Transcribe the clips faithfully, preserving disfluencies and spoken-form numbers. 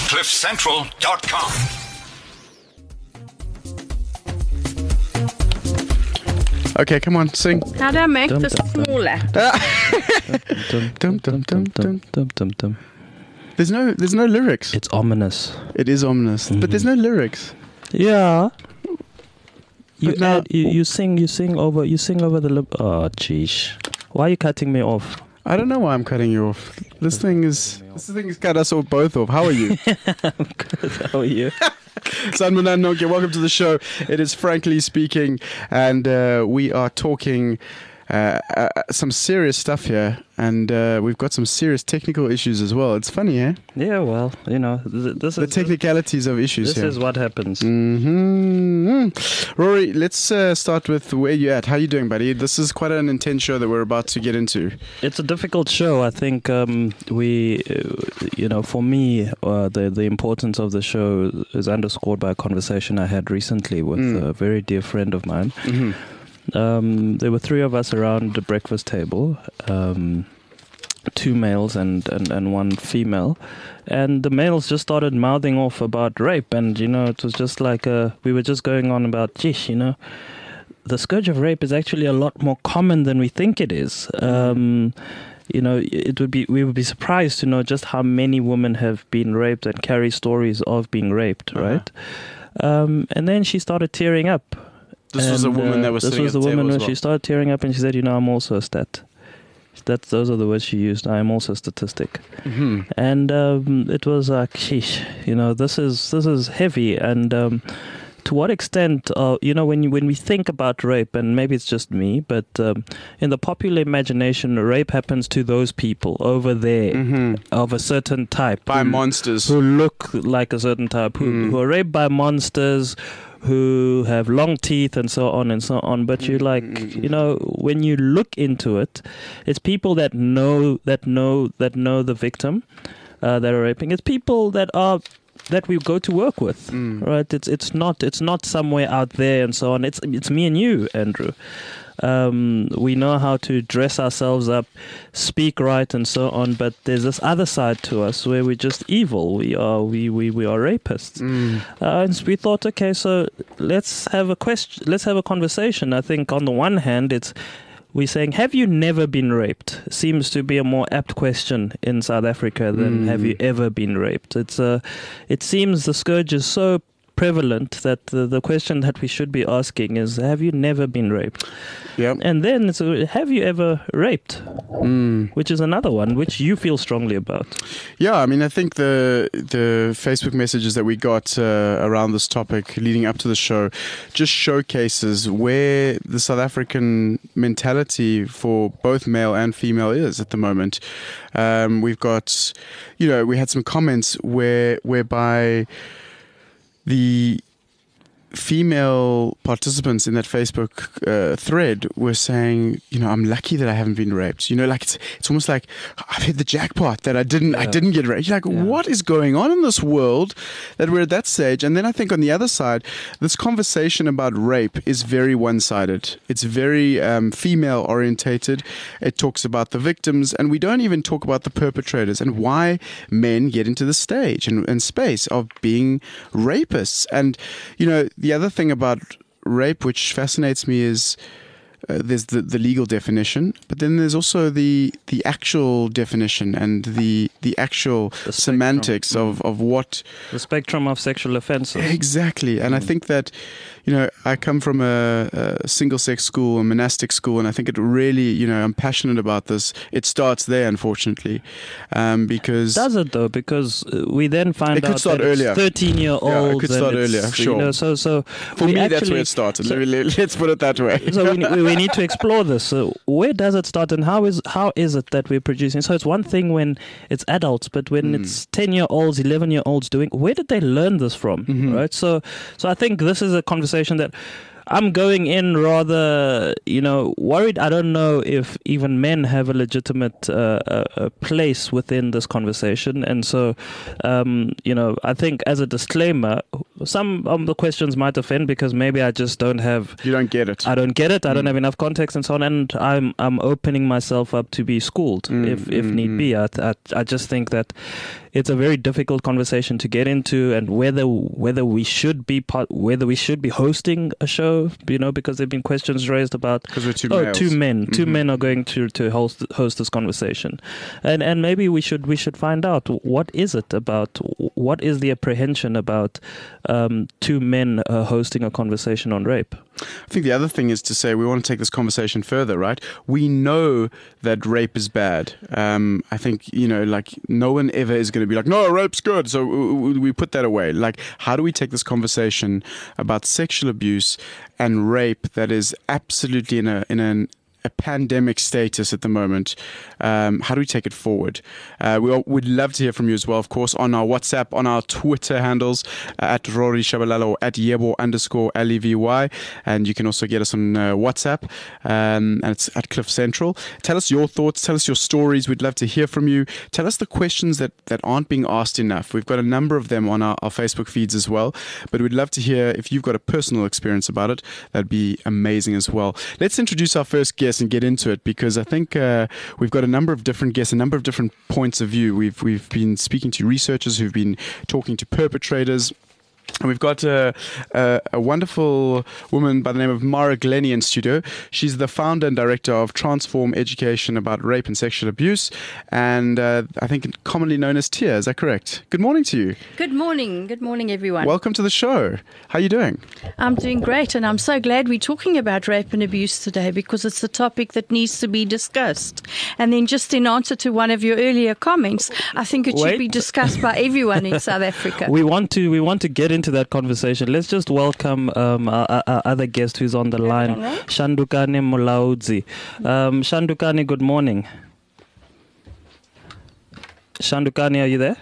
cliff central dot com. Okay, come on, sing. How do I make Dum, this dum, dum. smaller? Dum, dum, dum, dum, dum, dum, dum. There's no, there's no lyrics. It's ominous. It is ominous, Mhm. but there's no lyrics. Yeah. You, But now- add, you you sing you sing over you sing over the lip. Oh, jeez. Why are you cutting me off? I don't know why I'm cutting you off. This thing is, this thing has cut us all both off. How are you? I'm good. How are you? Sanbonan Nonke, welcome to the show. It is Frankly Speaking, and uh, we are talking uh, uh, some serious stuff here, and uh, we've got some serious technical issues as well. It's funny, eh? Yeah, well, you know, th- this The is technicalities of issues this here. is what happens. hmm Rory, let's uh, start with where you're at. How you doing, buddy? This is quite an intense show that we're about to get into. It's a difficult show. I think um, we, uh, you know, for me, uh, the the importance of the show is underscored by a conversation I had recently with Mm. a very dear friend of mine. Mm-hmm. Um, there were three of us around the breakfast table, um, two males and, and, and one female. And the males just started mouthing off about rape. And, you know, it was just like uh, we were just going on about, geez, you know, the scourge of rape is actually a lot more common than we think it is. Um, you know, it would be we would be surprised to know just how many women have been raped and carry stories of being raped, Uh-huh. right? Um, and then she started tearing up. This was a And, woman uh, that was This sitting was at the the woman table where as well. she started tearing up and she said, you know, I'm also a stat. That, those are the words she used. I am also a statistic. Mm-hmm. And um, it was like, sheesh, you know, this is this is heavy. And um, to what extent, uh, you know, when you, when we think about rape, and maybe it's just me, but um, in the popular imagination, rape happens to those people over there Mm-hmm. of a certain type. By who- monsters. who look like a certain type, who, Mm. who are raped by monsters, who have long teeth and so on and so on. But you like, Mm. you know, when you look into it, it's people that know that know that know the victim uh, that are raping. It's people that are that we go to work with, Mm. right? It's it's not it's not somewhere out there and so on. It's it's me and you, Andrew. Um, we know how to dress ourselves up, speak right, and so on. But there's this other side to us where we're just evil. We are we we, we are rapists. Mm. Uh, and we thought, okay, so let's have a question. Let's have a conversation. I think on the one hand, it's we're saying, have you never been raped? Seems to be a more apt question in South Africa than Mm. have you ever been raped. It's uh, it seems the scourge is so prevalent that the, the question that we should be asking is, have you never been raped? Yep. And then, it's, uh, have you ever raped? Mm. Which is another one, which you feel strongly about. Yeah, I mean, I think the the Facebook messages that we got uh, around this topic leading up to the show just showcases where the South African mentality for both male and female is at the moment. Um, we've got, you know, we had some comments where whereby the female participants in that Facebook uh, thread were saying, you know, I'm lucky that I haven't been raped. You know, like it's it's almost like I've hit the jackpot that I didn't I Yeah. didn't get raped. You're like, Yeah. what is going on in this world that we're at that stage? And then I think on the other side, this conversation about rape is very one-sided. It's very um, female orientated. It talks about the victims, and we don't even talk about the perpetrators and why men get into the stage and, and space of being rapists. And you know, the other thing about rape which fascinates me is uh, there's the, the legal definition, but then there's also the the actual definition and the the actual The spectrum. semantics of, of what The spectrum of sexual offences. exactly. And I Mm. think that, you know, I come from a, a single-sex school, a monastic school, and I think it really, you know, I'm passionate about this. It starts there, unfortunately, um, because Does it though? Because uh, we then find It could out start that earlier. it's thirteen-year-olds. Yeah, it could start and it's, earlier, you sure. know, so, so for we me, that's actually- where it started. so- Let- Let's put it that way. So we, we we need to explore this. So where does it start, and how is how is it that we're producing? So it's one thing when it's adults, but when Mm. it's ten-year-olds, eleven-year-olds doing, where did they learn this from? Mhm. Right. So so I think this is a conversation that I'm going in rather, you know, worried. I don't know if even men have a legitimate uh, uh, uh, place within this conversation. And so, um, you know, I think as a disclaimer, some of the questions might offend because maybe I just don't have, You don't get it. I don't get it. I don't Mm. have enough context and so on. And I'm I'm opening myself up to be schooled Mm, if if mm, need mm. be. I, I I just think that it's a very difficult conversation to get into, and whether whether we should be part, whether we should be hosting a show, you know, because there've been questions raised about because we're two oh, males. two men, Mm-hmm. two men are going to to host host this conversation, and and maybe we should we should find out what is it about, what is the apprehension about um, two men uh, hosting a conversation on rape. I think the other thing is to say we want to take this conversation further, right? We know that rape is bad. Um, I think, you know, like no one ever is going to be like, no, rape's good. So we put that away. Like, how do we take this conversation about sexual abuse and rape that is absolutely in a in an a pandemic status at the moment? Um, how do we take it forward? Uh, we all, would love to hear from you as well, of course, on our WhatsApp, on our Twitter handles, uh, at Rory Shabalala or at Yebo underscore L E V Y. And you can also get us on uh, WhatsApp, um, and it's at Cliff Central. Tell us your thoughts. Tell us your stories. We'd love to hear from you. Tell us the questions that, that aren't being asked enough. We've got a number of them on our, our Facebook feeds as well. But we'd love to hear if you've got a personal experience about it. That'd be amazing as well. Let's introduce our first guest and get into it, because I think uh, we've got a number of different guests, a number of different points of view. We've we've been speaking to researchers who've been talking to perpetrators. And we've got a, a, a wonderful woman by the name of Mara Glennie in studio. She's the founder and director of Transform Education about rape and sexual abuse, and uh, I think commonly known as T I A. Is that correct? Good morning to you. Good morning. Good morning, everyone. Welcome to the show. How are you doing? I'm doing great, and I'm so glad we're talking about rape and abuse today, because it's a topic that needs to be discussed. And then just in answer to one of your earlier comments, I think it Wait. should be discussed by everyone in South Africa. We want to we want to get into that conversation. Let's just welcome um, our, our other guest who's on the line, Alright. Shandukani Mulaudzi. Um, Shandukani, good morning. Shandukani, are you there?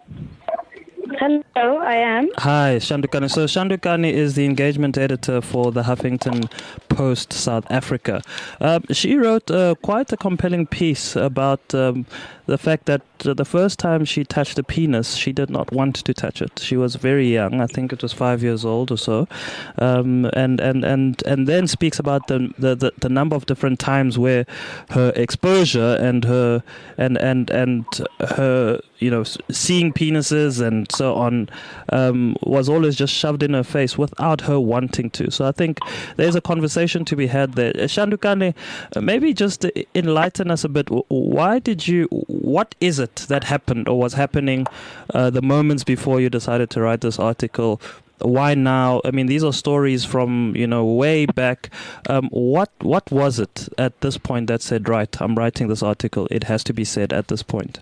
Hello, I am. Hi, Shandukani. So Shandukani is the engagement editor for the Huffington Post South Africa. Um, she wrote uh, quite a compelling piece about um, the fact that uh, the first time she touched a penis, she did not want to touch it. She was very young. I think it was five years old or so. Um, and, and, and, and then speaks about the, the, the, the number of different times where her exposure and her and and and her you know seeing penises and so on um, was always just shoved in her face without her wanting to. So I think there's a conversation to be had there. Shandukani, maybe just enlighten us a bit. Why did you? What is it that happened or was happening uh, the moments before you decided to write this article? Why now? I mean, these are stories from, you know, way back. Um, what what was it at this point that said, right, I'm writing this article, it has to be said at this point?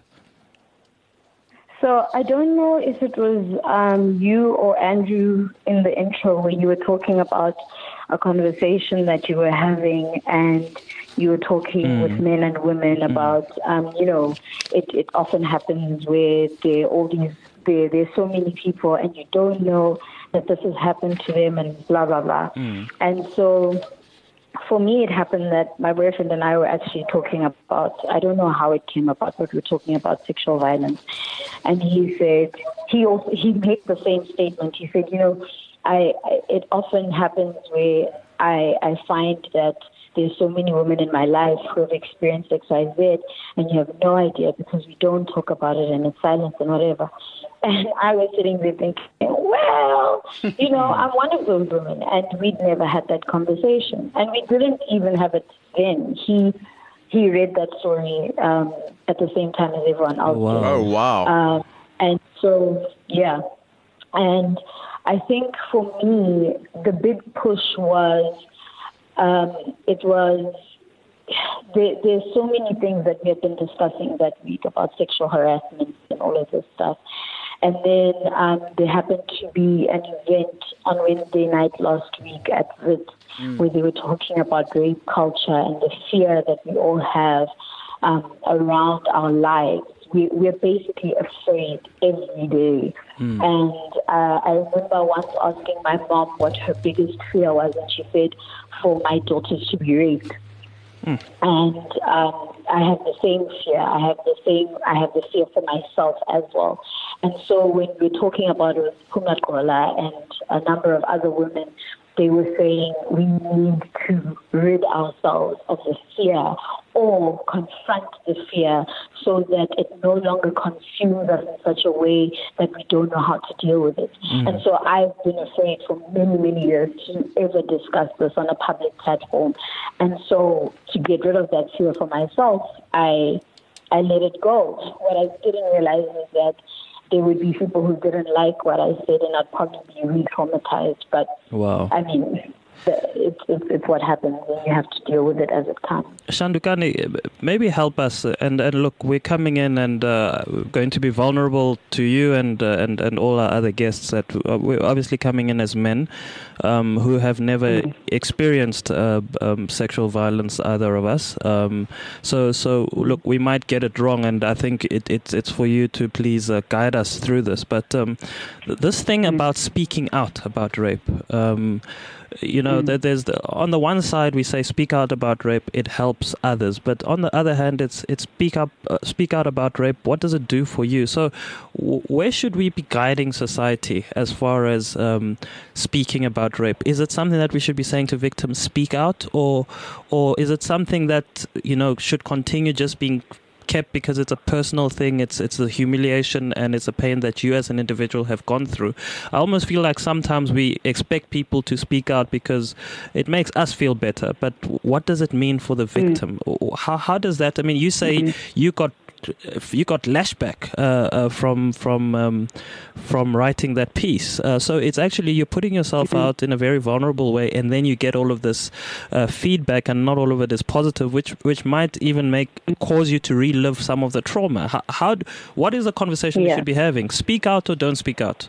So I don't know if it was um, you or Andrew in the intro where you were talking about a conversation that you were having, and you were talking Mm. with men and women Mm. about, um, you know, it, it often happens where there are all these, there, there's so many people and you don't know that this has happened to them and blah, blah, blah. Mm. And so for me, it happened that my boyfriend and I were actually talking about, I don't know how it came about, but we were talking about sexual violence. And he said, he also, he made the same statement. He said, you know, I, I it often happens where I, I find that there's so many women in my life who have experienced X Y Z, and you have no idea because we don't talk about it and it's silence and whatever. And I was sitting there thinking, well, you know, I'm one of those women, and we'd never had that conversation. And we didn't even have it then. He he read that story um, at the same time as everyone else Wow. did. Oh, wow. Um, and so, yeah. And I think for me, the big push was, um, it was, there, there's so many things that we have been discussing that week about sexual harassment and all of this stuff. And then um, there happened to be an event on Wednesday night last week at Wit, mm. where they were talking about rape culture and the fear that we all have um, around our lives. We, we're basically afraid every day. Mm. And uh, I remember once asking my mom what her biggest fear was, and she said, for my daughters to be raped. Mm. And um, I have the same fear. I have the same. I have the fear for myself as well. And so when we're talking about it, Puma Kola and a number of other women, they were saying we need to rid ourselves of the fear or confront the fear so that it no longer consumes us in such a way that we don't know how to deal with it. Mm. And so I've been afraid for many, many years to ever discuss this on a public platform. And so to get rid of that fear for myself, I I let it go. What I didn't realize is that there would be people who didn't like what I said, and I'd probably be re-traumatized. But, wow. I mean, it's, it's, it's what happens, and you have to deal with it as it comes. Shandukani, maybe help us. And, and look, we're coming in and uh, going to be vulnerable to you and uh, and, and all our other guests. That uh, we're obviously coming in as men um, who have never mm. experienced uh, um, sexual violence, either of us. Um, so, so look, we might get it wrong, and I think it, it, it's for you to please uh, guide us through this. But um, this thing mm. about speaking out about rape, um, you know, mm. that there's the, on the one side we say speak out about rape, it helps others, but on the other hand, it's it's speak up, uh, speak out about rape. What does it do for you? So, w- where should we be guiding society as far as um, speaking about rape? Is it something that we should be saying to victims, speak out, or or is it something that, you know, should continue just being kept because it's a personal thing, it's it's a humiliation and it's a pain that you as an individual have gone through? I almost feel like sometimes we expect people to speak out because it makes us feel better, but what does it mean for the victim? Mm. How how does that, I mean, you say mm-hmm. you got you got lashback uh, uh, from from um, from writing that piece. Uh, so it's actually you're putting yourself mm-hmm. out in a very vulnerable way, and then you get all of this uh, feedback, and not all of it is positive, which which might even make cause you to relive some of the trauma. How, how what is the conversation yeah. we should be having? Speak out or don't speak out?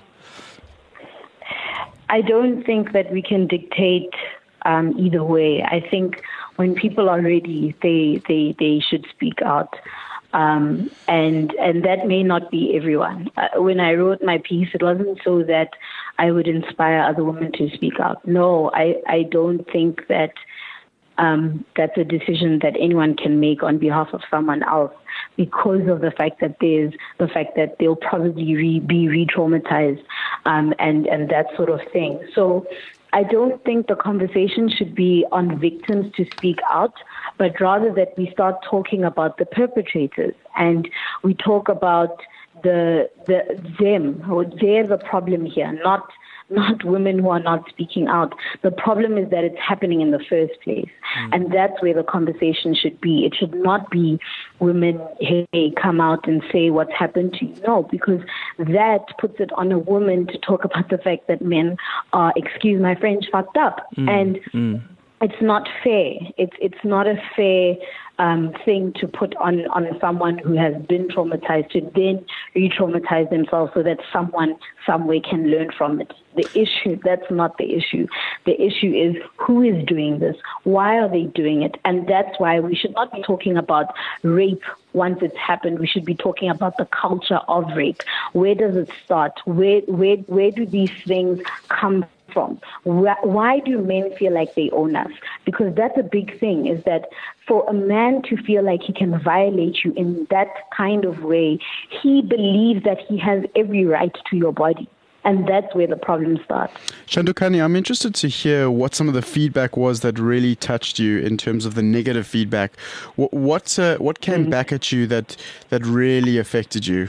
I don't think that we can dictate um, either way. I think when people are ready, they they they should speak out. Um, and and that may not be everyone. Uh, when I wrote my piece, it wasn't so that I would inspire other women to speak out. No, I, I don't think that um, that's a decision that anyone can make on behalf of someone else, because of the fact that there's the fact that they'll probably re, be re-traumatized um, and, and that sort of thing. So I don't think the conversation should be on victims to speak out, but rather that we start talking about the perpetrators, and we talk about the the them. They're the problem here, not not women who are not speaking out. The problem is that it's happening in the first place. Mm. And that's where the conversation should be. It should not be women, hey, come out and say what's happened to you. No, because that puts it on a woman to talk about the fact that men are, excuse my French, fucked up. Mm. And mm. it's not fair. It's it's not a fair um, thing to put on, on someone who has been traumatized to then re-traumatize themselves so that someone somewhere can learn from it. The issue, that's not the issue. The issue is who is doing this? Why are they doing it? And that's why we should not be talking about rape once it's happened. We should be talking about the culture of rape. Where does it start? Where where where do these things come from? Why do men feel like they own us? Because that's a big thing, is that for a man to feel like he can violate you in that kind of way, he believes that he has every right to your body. And that's where the problem starts. Shandukani, I'm interested to hear what some of the feedback was that really touched you in terms of the negative feedback. What what, uh, what came mm-hmm. back at you that that really affected you?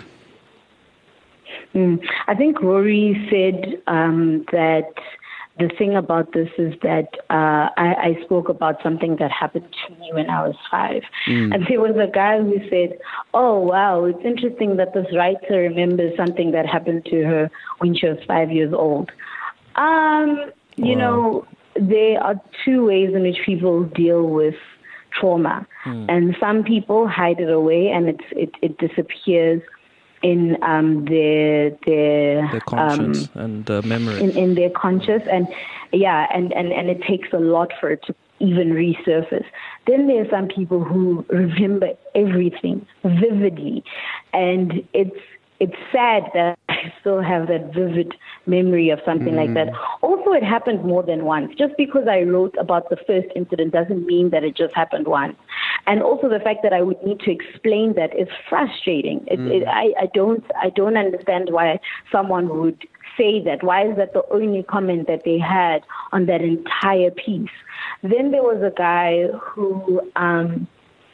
Mm. I think Rory said um, that the thing about this is that uh, I, I spoke about something that happened to me when I was five. Mm. And there was a guy who said, oh, wow, it's interesting that this writer remembers something that happened to her when she was five years old. Um, you wow. know, there are two ways in which people deal with trauma. Mm. And some people hide it away and it's, it, it disappears in um, their their, their conscience um, and uh, memory. In, in their conscious, and yeah, and, and, and it takes a lot for it to even resurface. Then there are some people who remember everything vividly, and it's it's sad that I still have that vivid memory of something mm. like that. Also, it happened more than once. Just because I wrote about the first incident doesn't mean that it just happened once. And also the fact that I would need to explain that is frustrating. It, mm. it, I, I don't I don't understand why someone would say that. Why is that the only comment that they had on that entire piece? Then there was a guy who um,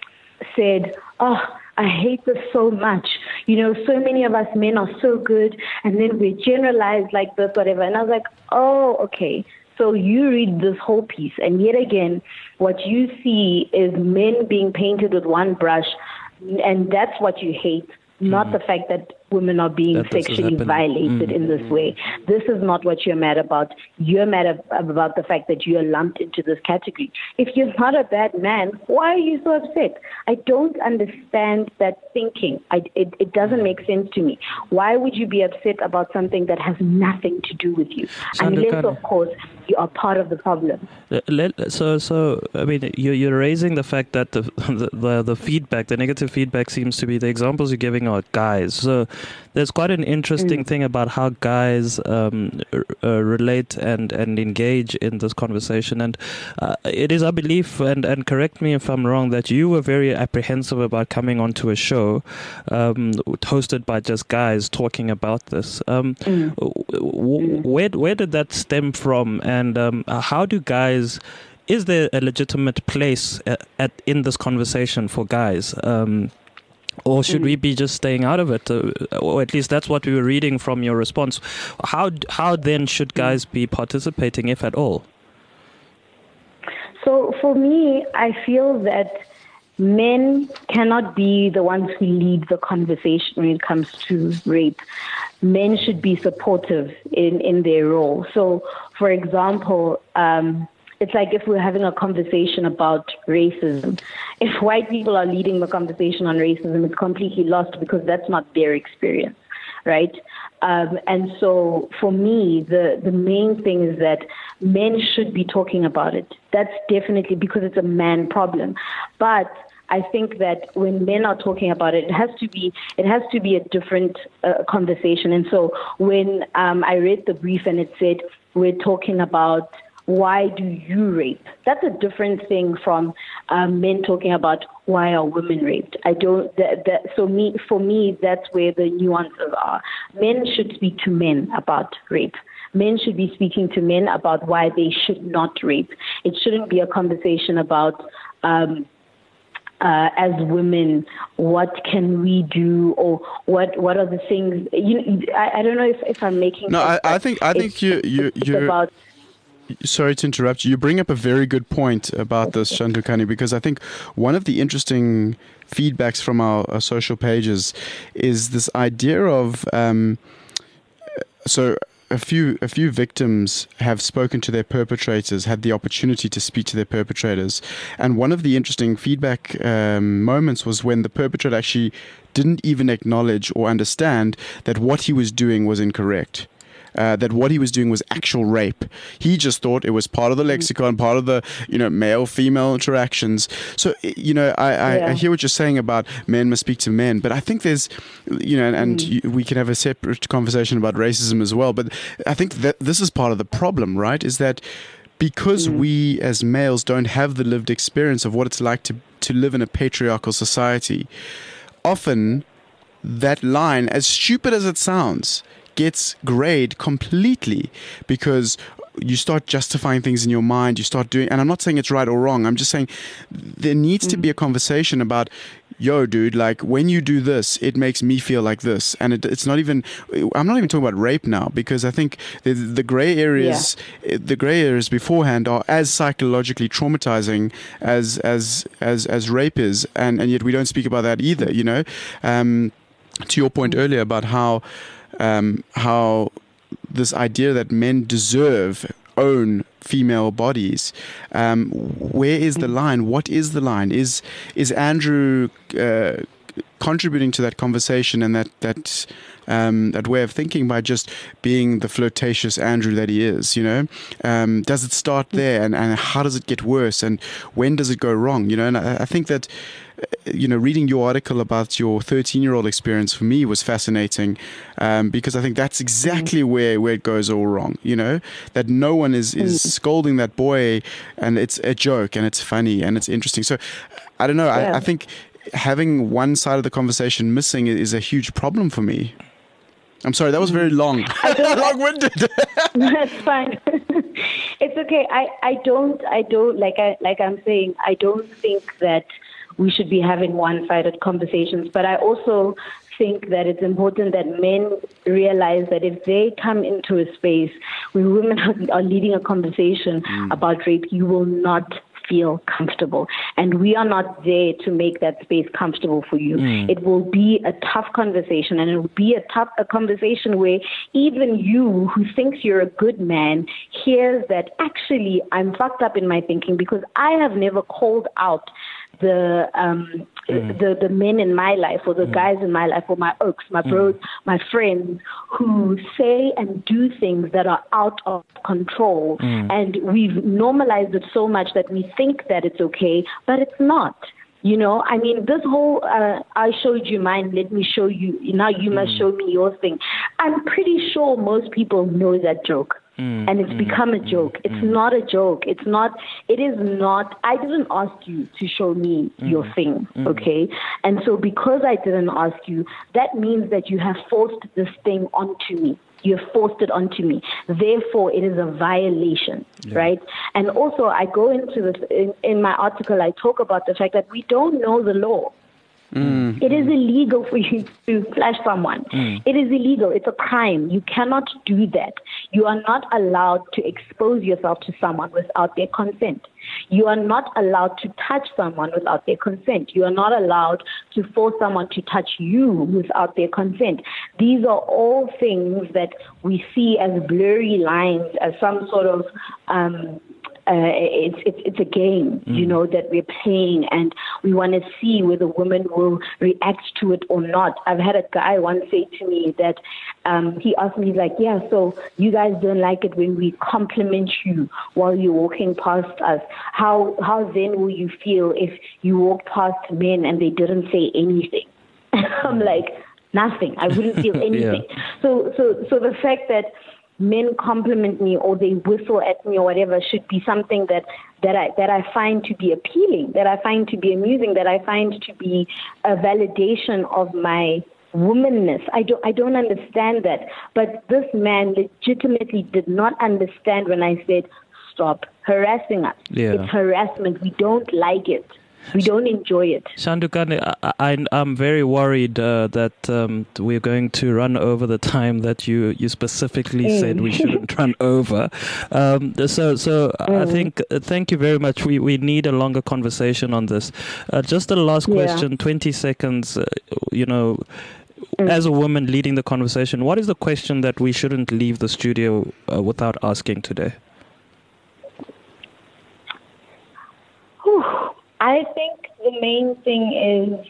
said, oh, I hate this so much. You know, so many of us men are so good, and then we generalize like this, whatever. And I was like, oh, okay. So you read this whole piece, and yet again, what you see is men being painted with one brush, and that's what you hate, not mm. the fact that women are being that sexually violated mm. in this way. This is not what you're mad about. You're mad ab- about the fact that you're lumped into this category. If you're not a bad man, why are you so upset? I don't understand that thinking. I, it, it doesn't make sense to me. Why would you be upset about something that has nothing to do with you? Unless, of course, you are part of the problem. So, so I mean, you're, you're raising the fact that the, the, the, the feedback, the negative feedback seems to be the examples you're giving are guys. So there's quite an interesting mm. thing about how guys um, uh, relate and, and engage in this conversation. And uh, it is our belief, and, and correct me if I'm wrong, that you were very apprehensive about coming onto a show um, hosted by just guys talking about this. Um, mm. w- where, where did that stem from? And um, how do guys... Is there a legitimate place at, at in this conversation for guys? Um, Or should we be just staying out of it? Uh, or at least that's what we were reading from your response. How how then should guys be participating, if at all? So for me, I feel that men cannot be the ones who lead the conversation when it comes to rape. Men should be supportive in, in their role. So, for example, um, it's like if we're having a conversation about racism. If white people are leading the conversation on racism, it's completely lost because that's not their experience, right? Um, and so for me, the, the main thing is that men should be talking about it. That's definitely because it's a man problem. But I think that when men are talking about it, it has to be it has to be a different uh, conversation. And so when um, I read the brief and it said we're talking about why do you rape? That's a different thing from um, men talking about why are women raped. I don't. That, that, so me, for me, that's where the nuances are. Men should speak to men about rape. Men should be speaking to men about why they should not rape. It shouldn't be a conversation about. Um, Uh, as women, what can we do, or what what are the things? You know, I, I don't know if, if I'm making. No, I, I think I think you you you. About, Sorry to interrupt you. You bring up a very good point about this, Shantukani, because I think one of the interesting feedbacks from our, our social pages is this idea of um, so. A few a few victims have spoken to their perpetrators, had the opportunity to speak to their perpetrators. And one of the interesting feedback um, moments was when the perpetrator actually didn't even acknowledge or understand that what he was doing was incorrect. Uh, that what he was doing was actual rape. He just thought it was part of the lexicon, part of the, you know, male-female interactions. So, you know, I, I, yeah. I hear what you're saying about men must speak to men, but I think there's, you know, and, and mm. you, we can have a separate conversation about racism as well, but I think that this is part of the problem, right? Is that because mm. we as males don't have the lived experience of what it's like to, to live in a patriarchal society, often that line, as stupid as it sounds, gets grayed completely because you start justifying things in your mind. You start doing, and I'm not saying it's right or wrong. I'm just saying there needs mm. to be a conversation about, yo, dude, like when you do this, it makes me feel like this. And it, it's not even, I'm not even talking about rape now, because I think the, the gray areas, yeah. the gray areas beforehand are as psychologically traumatizing as, as, as, as rape is. And, and yet we don't speak about that either, you know, um, to your point earlier about how, Um, how this idea that men deserve, own female bodies. Um, where is the line? What is the line? Is is Andrew uh, contributing to that conversation and that that um, that way of thinking by just being the flirtatious Andrew that he is? You know, um, does it start there, and, and how does it get worse, and when does it go wrong? You know, and I, I think that. You know, reading your article about your thirteen-year-old experience for me was fascinating um, because I think that's exactly where, where it goes all wrong, you know, that no one is, is scolding that boy and it's a joke and it's funny and it's interesting. So, I don't know, yeah. I, I think having one side of the conversation missing is a huge problem for me. I'm sorry, that was very long. Long-winded. That's fine. It's okay. I, I don't, I don't, like I, like I'm saying, I don't think that we should be having one-sided conversations. But I also think that it's important that men realize that if they come into a space where women are, are leading a conversation mm. about rape, you will not feel comfortable. And we are not there to make that space comfortable for you. Mm. It will be a tough conversation, and it will be a tough a conversation where even you who thinks you're a good man hears that actually I'm fucked up in my thinking because I have never called out the um mm. the the men in my life or the mm. guys in my life or my oaks, my bros, mm. my friends who say and do things that are out of control. Mm. And we've normalized it so much that we think that it's okay, but it's not. You know, I mean, this whole, uh, I showed you mine, let me show you, now you must show me your thing. I'm pretty sure most people know that joke. Mm, and it's mm, become a joke. It's mm. not a joke. It's not, it is not, I didn't ask you to show me mm, your thing, mm. okay? And so because I didn't ask you, that means that you have forced this thing onto me. You have forced it onto me. Therefore, it is a violation, yeah. right? And also, I go into this, in, in my article, I talk about the fact that we don't know the law. Mm. It is illegal for you to flash someone. Mm. It is illegal. It's a crime. You cannot do that. You are not allowed to expose yourself to someone without their consent. You are not allowed to touch someone without their consent. You are not allowed to force someone to touch you without their consent. These are all things that we see as blurry lines, as some sort of um, Uh, it's, it's it's a game, mm. you know, that we're playing, and we want to see whether women will react to it or not. I've had a guy once say to me that um, he asked me, he's like, yeah, so you guys don't like it when we compliment you while you're walking past us. How how then will you feel if you walk past men and they didn't say anything? I'm like, nothing. I wouldn't feel anything. yeah. So so so the fact that men compliment me or they whistle at me or whatever should be something that, that I that I find to be appealing, that I find to be amusing, that I find to be a validation of my womanness. I don't I don't understand that. But this man legitimately did not understand when I said, stop harassing us. Yeah. It's harassment. We don't like it. We don't enjoy it. Shandukani, I, I, I'm very worried uh, that um, we're going to run over the time that you, you specifically mm. said we shouldn't run over. Um, so so mm. I think, uh, thank you very much. We, we need a longer conversation on this. Uh, just a last question, yeah. twenty seconds, uh, you know, mm. as a woman leading the conversation, what is the question that we shouldn't leave the studio uh, without asking today? Whew. I think the main thing is,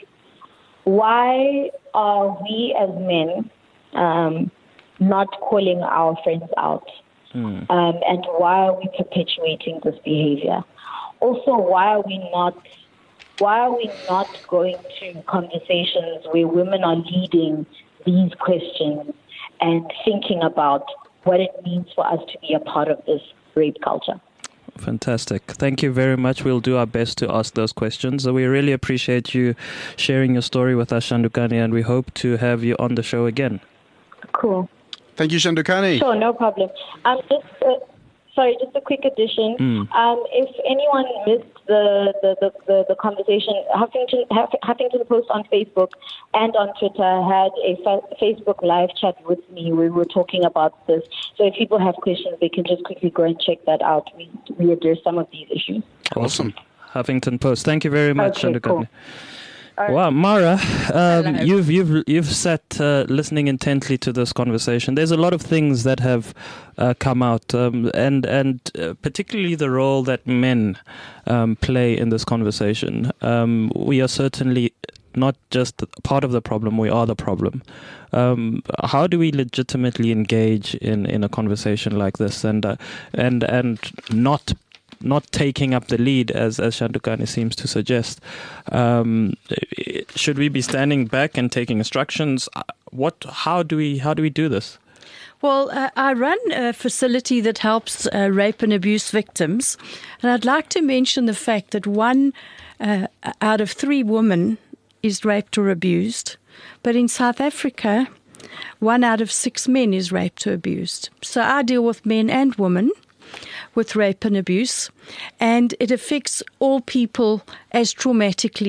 why are we as men um, not calling our friends out? Mm. Um, and why are we perpetuating this behavior? Also, why are we not why are we not going to conversations where women are leading these questions and thinking about what it means for us to be a part of this rape culture? Fantastic. Thank you very much. We'll do our best to ask those questions. We really appreciate you sharing your story with us, Shandukani, and we hope to have you on the show again. Cool. Thank you, Shandukani. Sure, no problem. Um, just uh, sorry, just a quick addition. Mm. Um, if anyone missed the the, the, the, the conversation, Huffington, Huffington Post on Facebook and on Twitter had a fa- Facebook live chat with me where we were talking about this. So if people have questions, they can just quickly go and check that out. We, we address some of these issues. Awesome. Huffington Post. Thank you very much, okay, Shandukani. Cool. Wow, Mara, um, you've you've you've sat uh, listening intently to this conversation. There's a lot of things that have uh, come out, um, and and uh, particularly the role that men um, play in this conversation. Um, we are certainly not just part of the problem; we are the problem. Um, how do we legitimately engage in, in a conversation like this, and uh, and and not not taking up the lead, as, as Shandukani seems to suggest? Um, should we be standing back and taking instructions? What? How do we? How do we do this? Well, uh, I run a facility that helps uh, rape and abuse victims, and I'd like to mention the fact that one uh, out of three women is raped or abused, but in South Africa, one out of six men is raped or abused. So I deal with men and women with rape and abuse, and it affects all people as traumatically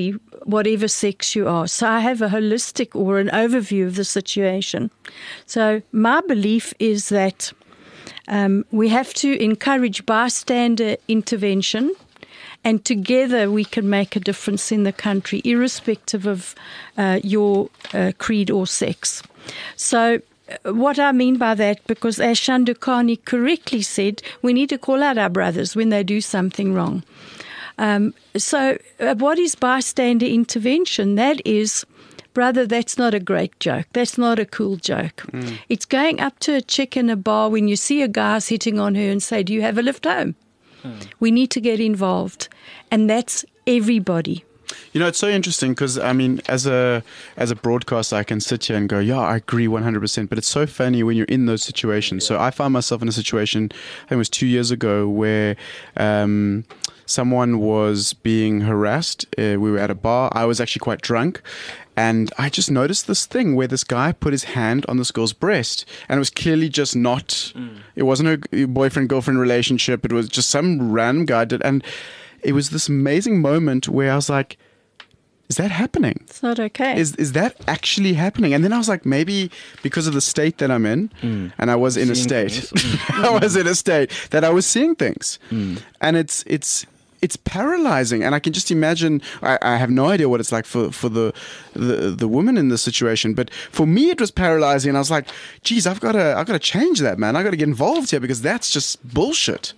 whatever sex you are. So I have a holistic or an overview of the situation. So my belief is that um, we have to encourage bystander intervention, and together we can make a difference in the country, irrespective of uh, your uh, creed or sex. So what I mean by that, because as Shandukani correctly said, we need to call out our brothers when they do something wrong. Um, so uh, what is bystander intervention? That is, brother, that's not a great joke. That's not a cool joke. Mm. It's going up to a chick in a bar when you see a guy's hitting on her and say, do you have a lift home? Mm. We need to get involved. And that's everybody. You know, it's so interesting because, I mean, as a as a broadcaster, I can sit here and go, yeah, I agree one hundred percent. But it's so funny when you're in those situations. So I found myself in a situation, I think it was two years ago, where um, someone was being harassed. Uh, we were at a bar. I was actually quite drunk. And I just noticed this thing where this guy put his hand on this girl's breast. And it was clearly just not, mm. it wasn't a boyfriend-girlfriend relationship. It was just some random guy did. And it was this amazing moment where I was like, is that happening? It's not okay. Is is that actually happening? And then I was like, maybe because of the state that I'm in, mm. and I was in seeing a state, mm. I was in a state that I was seeing things. Mm. And it's it's it's paralyzing. And I can just imagine, I, I have no idea what it's like for, for the, the the woman in this situation. But for me, it was paralyzing. And I was like, geez, I've got to I've got to change that, man. I've got to get involved here because that's just bullshit.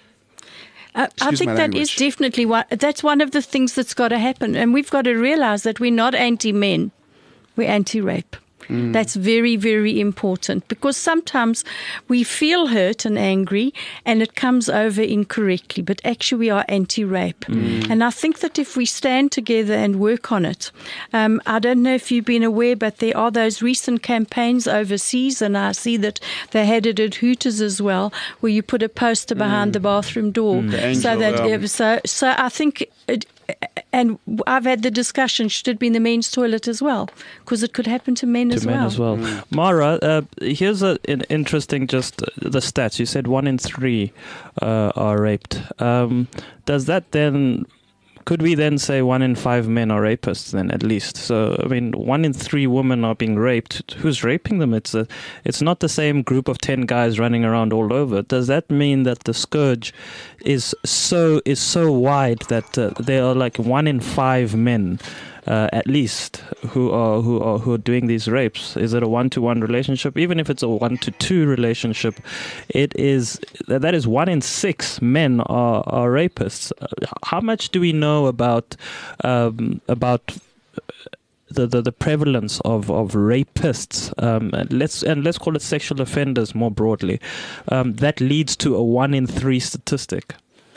Uh, I think that is definitely one, that's one of the things that's got to happen. And we've got to realize that we're not anti-men, we're anti-rape. Mm. That's very, very important because sometimes we feel hurt and angry and it comes over incorrectly, but actually we are anti-rape. Mm. And I think that if we stand together and work on it, um, I don't know if you've been aware, but there are those recent campaigns overseas, and I see that they had it at Hooters as well, where you put a poster behind mm. the bathroom door. Mm. The angel, so that um, so so I think it, and I've had the discussion, should it be in the men's toilet as well? Because it could happen to men to as men well. as well. Mm. Mara, uh, here's a, an interesting, just uh, the stats. You said one in three uh, are raped. Um, does that then, could we then say one in five men are rapists then at least? So, I mean, one in three women are being raped. Who's raping them? It's a, it's not the same group of ten guys running around all over. Does that mean that the scourge is so is so wide that uh, there are like one in five men uh, at least who are who are who are doing these rapes? Is it a one-to-one relationship? Even if it's a one-to-two relationship, it is that is one in six men are are rapists. How much do we know about um, about The, the, the prevalence of, of rapists, um, and let's and let's call it sexual offenders more broadly, um, that leads to a one in three statistic?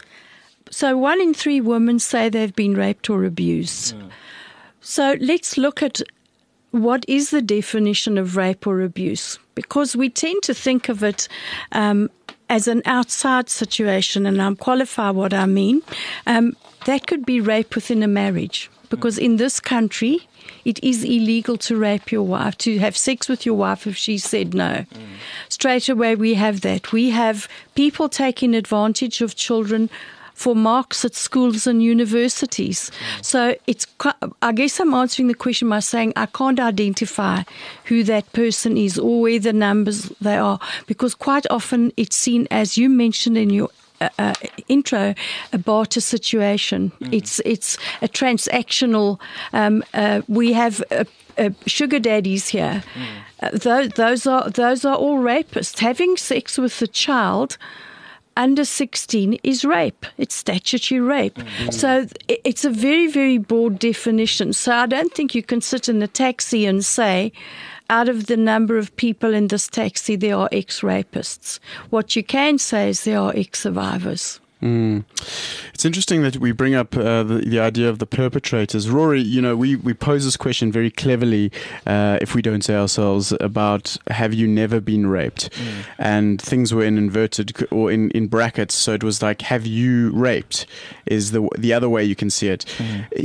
So one in three women say they've been raped or abused. Mm. So let's look at what is the definition of rape or abuse, because we tend to think of it um, as an outside situation, and I'll qualify what I mean. Um, that could be rape within a marriage, because in this country, it is illegal to rape your wife, to have sex with your wife if she said no. Mm. Straight away, we have that. We have people taking advantage of children for marks at schools and universities. Mm. So it's, I guess I'm answering the question by saying I can't identify who that person is or where the numbers they are, because quite often it's seen, as you mentioned in your Uh, uh, intro, a barter situation. Mm. It's it's a transactional. Um, uh, we have uh, uh, sugar daddies here. Mm. Uh, those, those are those are all rapists. Having sex with a child under sixteen is rape. It's statutory rape. Mm. So it's a very, very broad definition. So I don't think you can sit in a taxi and say, out of the number of people in this taxi, there are ex-rapists. What you can say is there are ex-survivors. Mm. It's interesting that we bring up uh, the, the idea of the perpetrators. Rory, you know, we, we pose this question very cleverly, uh, if we don't say ourselves, about have you never been raped? Mm. And things were in inverted or in, in brackets. So it was like, have you raped is the the other way you can see it. Mm.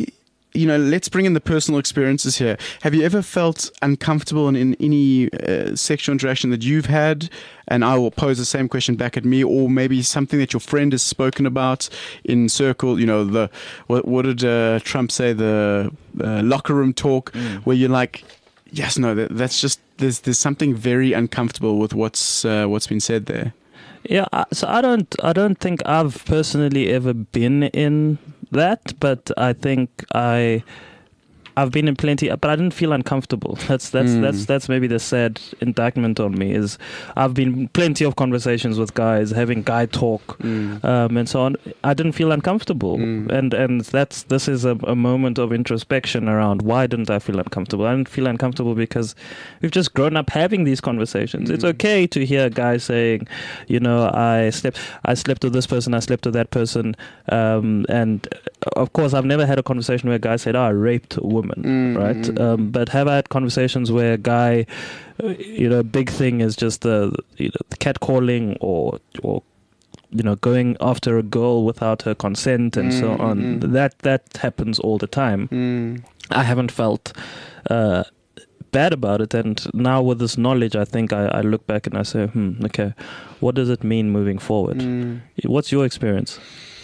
you know, let's bring in the personal experiences here. Have you ever felt uncomfortable in, in any uh, sexual interaction that you've had? And I will pose the same question back at me, or maybe something that your friend has spoken about in circle. You know, the what, what did uh, Trump say? The uh, locker room talk, mm. where you're like, yes, no, that, that's just there's there's something very uncomfortable with what's uh, what's been said there. Yeah, so I don't I don't think I've personally ever been in that, but I think I I've been in plenty, but I didn't feel uncomfortable. That's that's mm. that's that's maybe the sad indictment on me is I've been in plenty of conversations with guys, having guy talk, mm. um, and so on. I didn't feel uncomfortable, mm. and and that's this is a, a moment of introspection around why didn't I feel uncomfortable? I didn't feel uncomfortable because we've just grown up having these conversations. Mm. It's okay to hear a guy saying, you know, I slept I slept with this person, I slept with that person, um, and of course I've never had a conversation where a guy said, oh, I raped a woman. Mm, right, mm, um, but have I had conversations where a guy, uh, you know, big thing is just the, you know, the catcalling or or you know going after a girl without her consent and mm, so on. Mm. That that happens all the time. Mm. I haven't felt uh, bad about it, and now with this knowledge, I think I, I look back and I say, hmm, okay, what does it mean moving forward? Mm. What's your experience?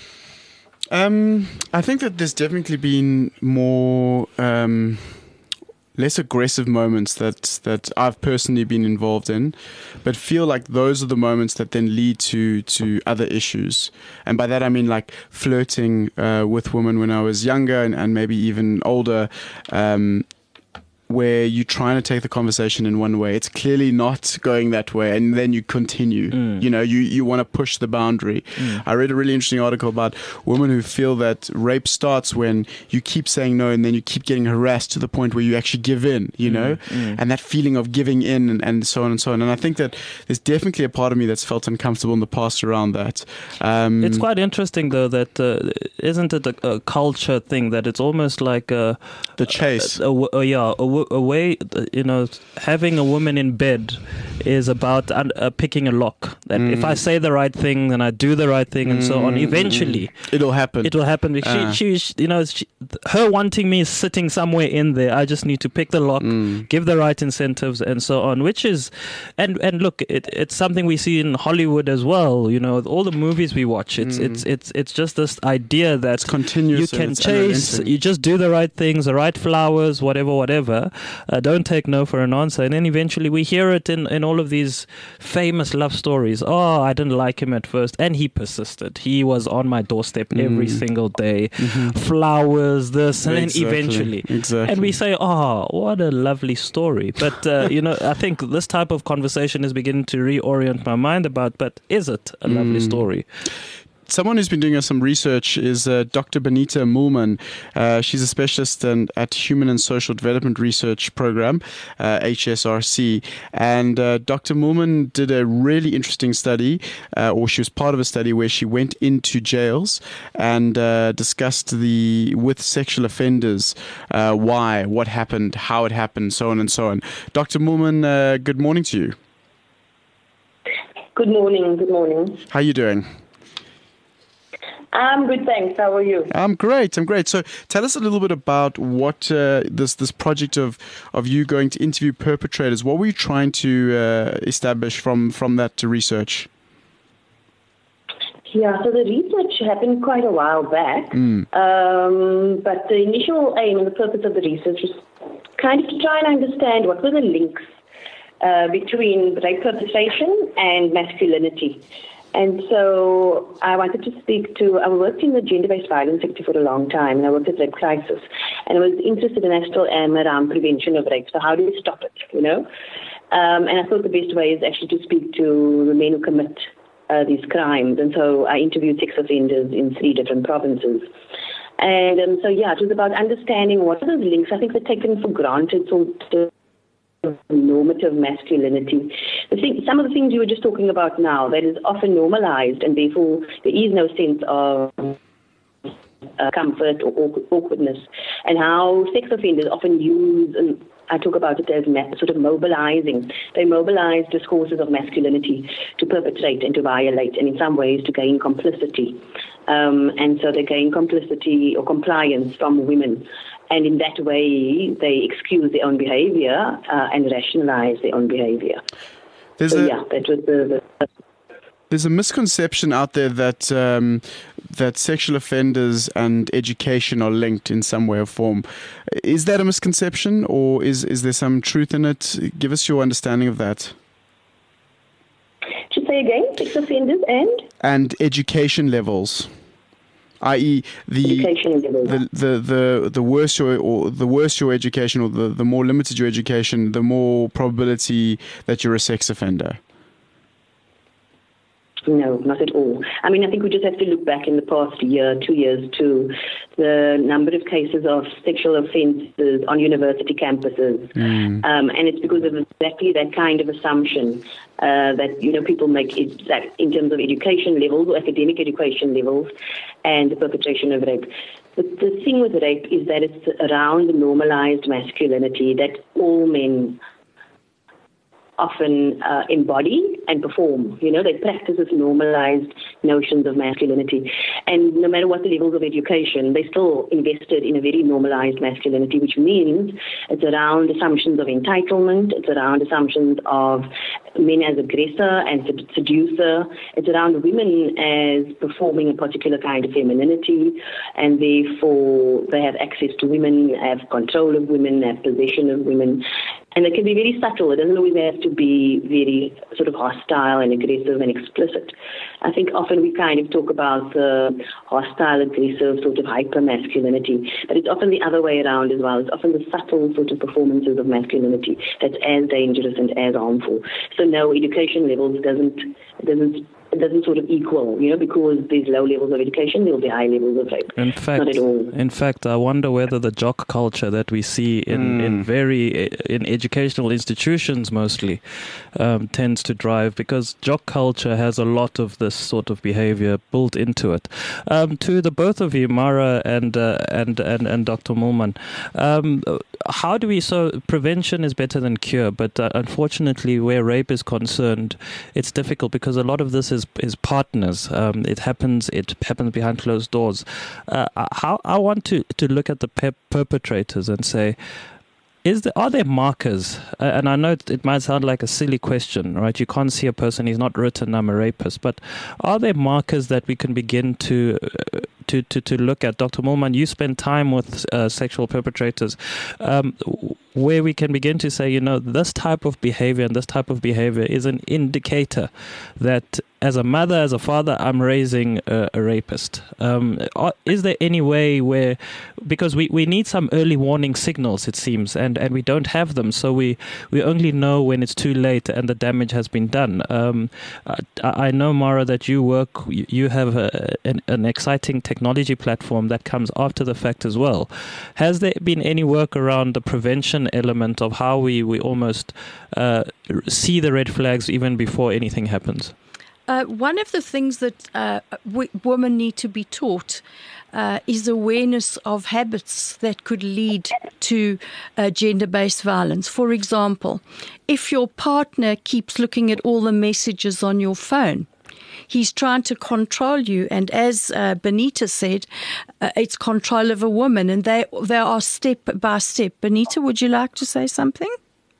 Um, I think that there's definitely been more, um, less aggressive moments that, that I've personally been involved in, but feel like those are the moments that then lead to, to other issues. And by that I mean like flirting uh, with women when I was younger and, and maybe even older, um, where you're trying to take the conversation in one way. It's clearly not going that way, and then you continue. Mm. You know, you, you want to push the boundary. Mm. I read a really interesting article about women who feel that rape starts when you keep saying no and then you keep getting harassed to the point where you actually give in, you know, mm. Mm. and that feeling of giving in and, and so on and so on. And I think that there's definitely a part of me that's felt uncomfortable in the past around that. Um, it's quite interesting, though, that uh, isn't it a, a culture thing that it's almost like a, the chase? A, a, a, yeah, a, a way, you know, having a woman in bed is about uh, picking a lock. That mm. if I say the right thing, then I do the right thing, and mm. so on. Eventually, it'll happen. It will happen. Uh. She, she, you know, she, her wanting me is sitting somewhere in there. I just need to pick the lock, mm. give the right incentives, and so on. Which is, and and look, it, it's something we see in Hollywood as well. You know, all the movies we watch. It's mm. it's it's it's just this idea that it's continuous. You can it's chase. You just do the right things, the right flowers, whatever, whatever. Uh, don't take no for an answer. And then eventually we hear it in, in all of these famous love stories. Oh, I didn't like him at first. And he persisted. He was on my doorstep mm. every single day. Mm-hmm. Flowers, this, and exactly. then eventually. Exactly. And we say, oh, what a lovely story. But, uh, you know, I think this type of conversation is beginning to reorient my mind about, but is it a lovely mm. story? Someone who's been doing some research is uh, Doctor Benita Moolman. Uh, she's a specialist in, at Human and Social Development Research Program, uh, H S R C. And uh, Doctor Moolman did a really interesting study, uh, or she was part of a study where she went into jails and uh, discussed the with sexual offenders uh, why, what happened, how it happened, so on and so on. Doctor Moolman, uh, good morning to you. Good morning. Good morning. How are you doing? I'm good, thanks. How are you? I'm great. I'm great. So, tell us a little bit about what uh, this this project of of you going to interview perpetrators. What were you trying to uh, establish from from that research? Yeah, so the research happened quite a while back, mm. um, but the initial aim and the purpose of the research was kind of to try and understand what were the links uh, between rape perpetration and masculinity. And so I wanted to speak to, I worked in the gender-based violence sector for a long time, and I worked at Rape Crisis, and I was interested in, I still am, around prevention of rape. So how do we stop it, you know? Um, and I thought the best way is actually to speak to the men who commit uh, these crimes. And so I interviewed sex offenders in three different provinces. And um, so, yeah, it was about understanding what are those links. I think they're taken for granted, sort of normative masculinity. The thing, some of the things you were just talking about now, that is often normalized, and therefore there is no sense of uh, comfort or awkwardness, and how sex offenders often use I talk about it as ma- sort of mobilizing. They mobilize discourses of masculinity to perpetrate and to violate, and in some ways to gain complicity. Um, and so they gain complicity or compliance from women. And in that way, they excuse their own behavior uh, and rationalize their own behavior. There's so, a, yeah, that was the... the There's a misconception out there that um, that sexual offenders and education are linked in some way or form. Is that a misconception, or is, is there some truth in it? Give us your understanding of that. Should say again, sex offenders and? And education levels, that is, the education levels. the, the the the worse your or the worse your education, or the, the more limited your education, the more probability that you're a sex offender. No, not at all. I mean, I think we just have to look back in the past year, two years, to the number of cases of sexual offences on university campuses. Mm. Um, and it's because of exactly that kind of assumption uh, that, you know, people make it, that in terms of education levels or academic education levels and the perpetration of rape. But the thing with rape is that it's around normalized masculinity that all men often uh, embody and perform. You know, they practice this normalized notions of masculinity. And no matter what the levels of education, they still invested in a very normalized masculinity, which means it's around assumptions of entitlement, it's around assumptions of men as aggressor and seducer, it's around women as performing a particular kind of femininity, and therefore they have access to women, have control of women, have possession of women. And it can be very subtle. It doesn't always have to be very sort of hostile and aggressive and explicit. I think often we kind of talk about the hostile, aggressive, sort of hyper-masculinity, but it's often the other way around as well. It's often the subtle sort of performances of masculinity that's as dangerous and as harmful. So no, education levels doesn't doesn't it doesn't sort of equal, you know, because there's low levels of education, there'll be high levels of rape. In fact, not at all. In fact, I wonder whether the jock culture that we see in, mm. in very in educational institutions mostly um, tends to drive, because jock culture has a lot of this sort of behavior built into it. Um, to the both of you, Mara and uh, and, and and Doctor Moolman, um, how do we? So prevention is better than cure, but uh, unfortunately, where rape is concerned, it's difficult because a lot of this is is partners. Um, it happens. It happens behind closed doors. Uh, how I want to to look at the pe- perpetrators and say, is there, are there markers? Uh, and I know it, it might sound like a silly question, right? You can't see a person; he's not written, "I'm a rapist." But are there markers that we can begin to uh, to, to to look at? Doctor Moolman, you spend time with uh, sexual perpetrators. Um, where we can begin to say, you know, this type of behavior and this type of behavior is an indicator that as a mother, as a father, I'm raising a, a rapist. Um, is there any way where, because we, we need some early warning signals, it seems, and, and we don't have them, so we, we only know when it's too late and the damage has been done. Um, I, I know, Mara, that you work, you have a, an, an exciting technology platform that comes after the fact as well. Has there been any work around the prevention element of how we, we almost uh, see the red flags even before anything happens? Uh, one of the things that uh, w- women need to be taught uh, is awareness of habits that could lead to uh, gender-based violence. For example, if your partner keeps looking at all the messages on your phone, he's trying to control you, and as uh, Benita said, uh, it's control of a woman, and they they are step by step. Benita, would you like to say something?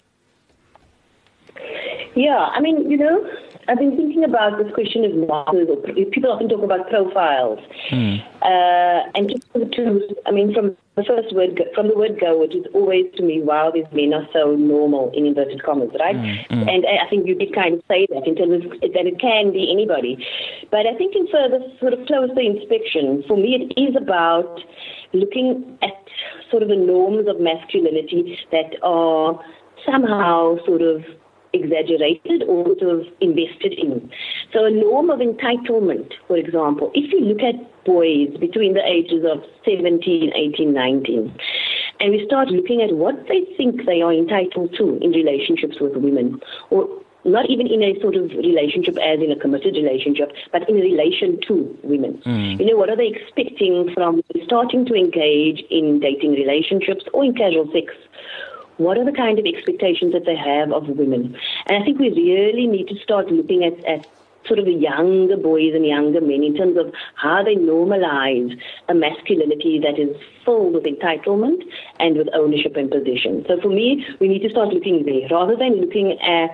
Yeah, I mean, you know, I've been thinking about this question of markers. Or people often talk about profiles, mm. uh, and just to, I mean, from the first word, from the word go, which is always to me, wow, these men are so normal in inverted commas, right? Mm. Mm. And I think you did kind of say that in terms of that it can be anybody, but I think in further sort of closer inspection, for me, it is about looking at sort of the norms of masculinity that are somehow sort of exaggerated or sort of invested in. So a norm of entitlement, for example, if you look at boys between the ages of seventeen, eighteen, nineteen, and we start looking at what they think they are entitled to in relationships with women, or not even in a sort of relationship as in a committed relationship, but in relation to women. Mm. You know, what are they expecting from starting to engage in dating relationships or in casual sex? what are the kind of expectations that they have of women? And I think we really need to start looking at, at sort of the younger boys and younger men in terms of how they normalize a masculinity that is filled with entitlement and with ownership and possession. So for me, we need to start looking there rather than looking at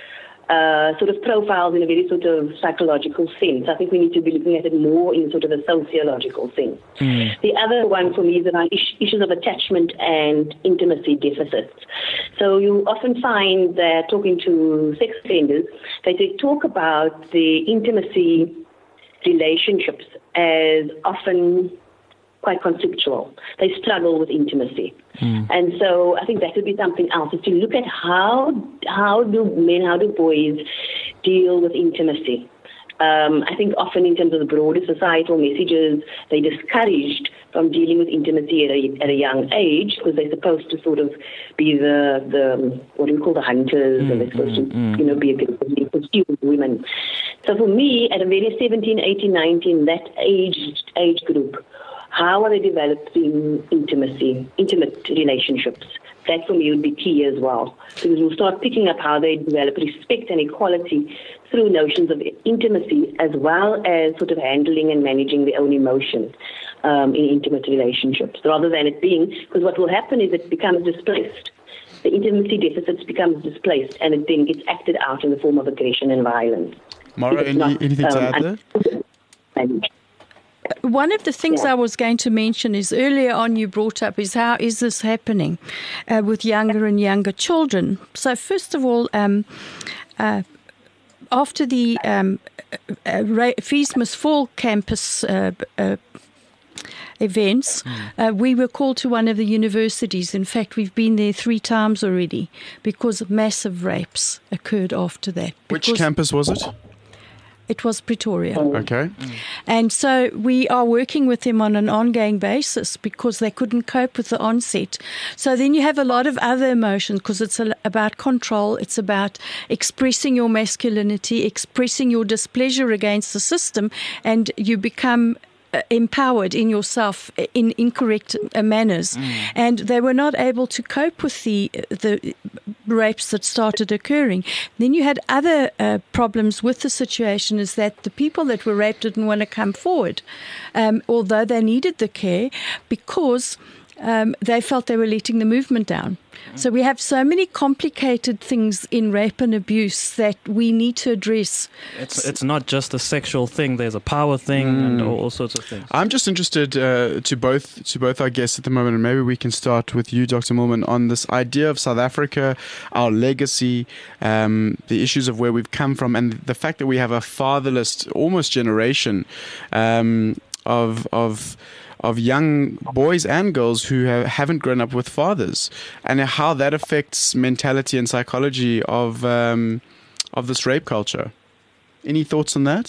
Uh, sort of profiles in a very sort of psychological sense. I think we need to be looking at it more in sort of a sociological sense. Mm. The other one for me is around is- issues of attachment and intimacy deficits. So you often find that talking to sex offenders, that they talk about the intimacy relationships as often quite conceptual. They struggle with intimacy. Mm. And so I think that would be something else, is to look at how how do men, how do boys deal with intimacy. Um, I think often in terms of the broader societal messages, they're discouraged from dealing with intimacy at a, at a young age because they're supposed to sort of be the, the what do we call the hunters, mm, and they're supposed mm, to, mm. you know, be a good pursue women. So for me, at a very seventeen, eighteen, nineteen, that age age group, how are they developing intimacy, intimate relationships? That for me would be key as well, because we'll start picking up how they develop respect and equality through notions of intimacy as well as sort of handling and managing their own emotion um, in intimate relationships, rather than it being, because what will happen is it becomes displaced. The intimacy deficits becomes displaced and it then gets acted out in the form of aggression and violence. Mara, any, not, anything to um, add there? Managed. One of the things Yeah. I was going to mention is earlier on you brought up is how is this happening uh, with younger and younger children. So first of all, um, uh, after the um, uh, Ra- Fees Must Fall campus uh, uh, events, mm. uh, we were called to one of the universities. In fact, we've been there three times already because massive rapes occurred after that. Which campus was it? It was Pretoria. Okay. And so we are working with them on an ongoing basis because they couldn't cope with the onset. So then you have a lot of other emotions because it's a, about control. It's about expressing your masculinity, expressing your displeasure against the system, and you become empowered in yourself in incorrect manners. Mm. And they were not able to cope with the the rapes that started occurring. Then you had other uh, problems with the situation, is that the people that were raped didn't want to come forward, um, although they needed the care, because um, they felt they were letting the movement down. So we have so many complicated things in rape and abuse that we need to address. It's it's not just a sexual thing. There's a power thing mm. and all, all sorts of things. I'm just interested uh, to both to both our guests at the moment, and maybe we can start with you, Doctor Millman, on this idea of South Africa, our legacy, um, the issues of where we've come from, and the fact that we have a fatherless, almost generation um, of of. of young boys and girls who have, haven't grown up with fathers, and how that affects mentality and psychology of um, of this rape culture. Any thoughts on that?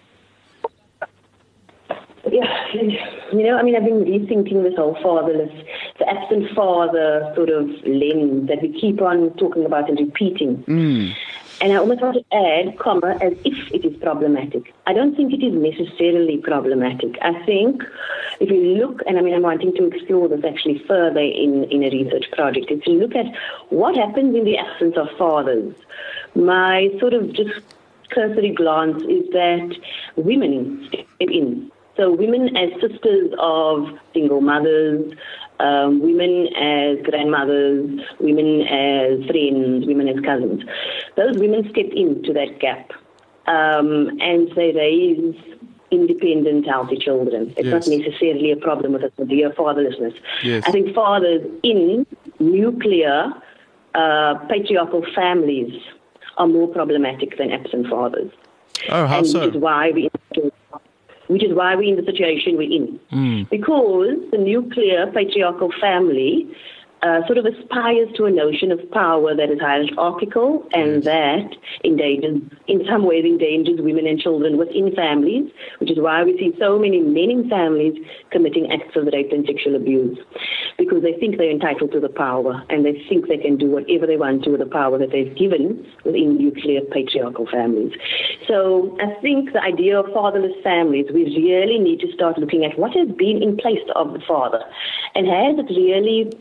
Yeah, you know, I mean, I've been rethinking this whole fatherless, the absent father sort of lens that we keep on talking about and repeating. Mm. And I almost want to add, comma, as if it is problematic. I don't think it is necessarily problematic. I think if you look, and I mean, I'm wanting to explore this actually further in, in a research project, is to look at what happens in the absence of fathers. My sort of just cursory glance is that women step in. So women as sisters of single mothers, Um, women as grandmothers, women as friends, women as cousins. Those women stepped into that gap um, and they raise independent, healthy children. It's yes. not necessarily a problem with a severe fatherlessness. Yes. I think fathers in nuclear, uh, patriarchal families are more problematic than absent fathers. Oh, how and so? Which is why we which is why we're in the situation we're in. Mm. Because the nuclear patriarchal family uh, sort of aspires to a notion of power that is hierarchical and yes. that endangers, in some ways endangers women and children within families, which is why we see so many men in families committing acts of rape and sexual abuse, because they think they're entitled to the power and they think they can do whatever they want to with the power that they've given within nuclear patriarchal families. So I think the idea of fatherless families, we really need to start looking at what has been in place of the father, and has it really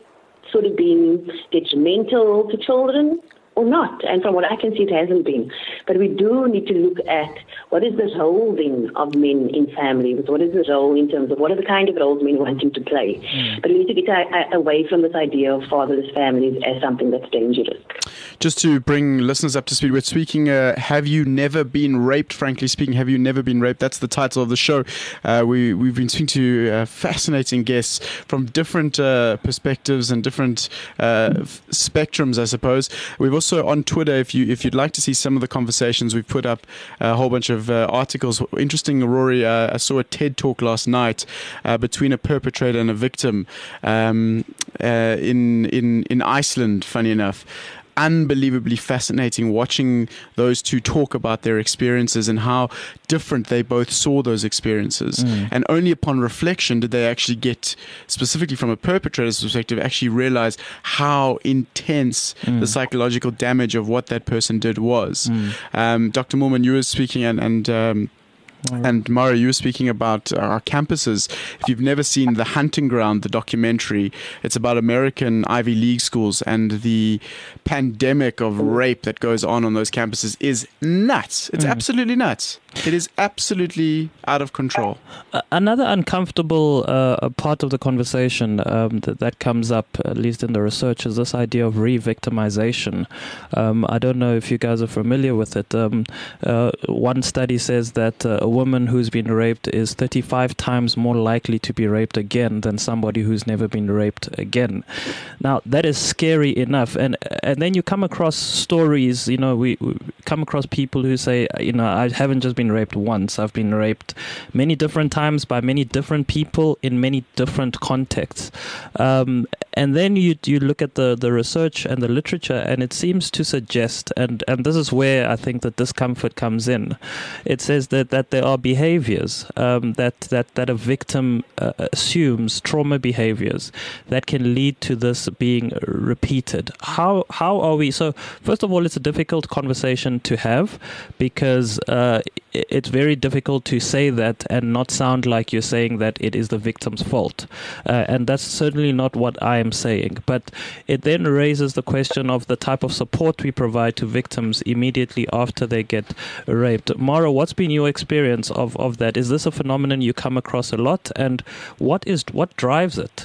sort of been detrimental to children or not? And from what I can see, it hasn't been. But we do need to look at what is the role then of men in families? What is the role in terms of what are the kind of roles men wanting to play? Mm. But we need to get a, a, away from this idea of fatherless families as something that's dangerous. Just to bring listeners up to speed, we're speaking, uh, Have You Never Been Raped? Frankly speaking, Have You Never Been Raped? That's the title of the show. Uh, we, we've been speaking to uh, fascinating guests from different uh, perspectives and different uh, f- spectrums, I suppose. We've also on Twitter, if, you, if you'd like to see some of the conversations, we've put up a whole bunch of uh, articles. Interesting, Rory, uh, I saw a TED talk last night uh, between a perpetrator and a victim um, uh, in, in, in Iceland, funny enough. Unbelievably fascinating watching those two talk about their experiences and how different they both saw those experiences. Mm. And only upon reflection did they actually get, specifically from a perpetrator's perspective, actually realize how intense mm. the psychological damage of what that person did was. Mm. Um, Doctor Moorman, you were speaking and, and um, And Mara, you were speaking about our campuses. If you've never seen The Hunting Ground, the documentary, it's about American Ivy League schools, and the pandemic of rape that goes on on those campuses is nuts. It's mm. absolutely nuts. It is absolutely out of control. Uh, another uncomfortable uh, part of the conversation um, that, that comes up, at least in the research, is this idea of re-victimization. Um, I don't know if you guys are familiar with it. Um, uh, one study says that uh, a woman who's been raped is thirty-five times more likely to be raped again than somebody who's never been raped again. Now, that is scary enough. And and then you come across stories, you know, we, we come across people who say, you know, I haven't just been raped once. I've been raped many different times by many different people in many different contexts. Um, and then you you look at the, the research and the literature, and it seems to suggest, and, and this is where I think the discomfort comes in. It says that, that there are behaviors um, that, that, that a victim uh, assumes, trauma behaviors, that can lead to this being repeated. How how are we? So first of all, it's a difficult conversation to have because uh, it's very difficult to say that and not sound like you're saying that it is the victim's fault. Uh, and that's certainly not what I am saying. But it then raises the question of the type of support we provide to victims immediately after they get raped. Mara, what's been your experience of, of that? Is this a phenomenon you come across a lot? And what is what drives it?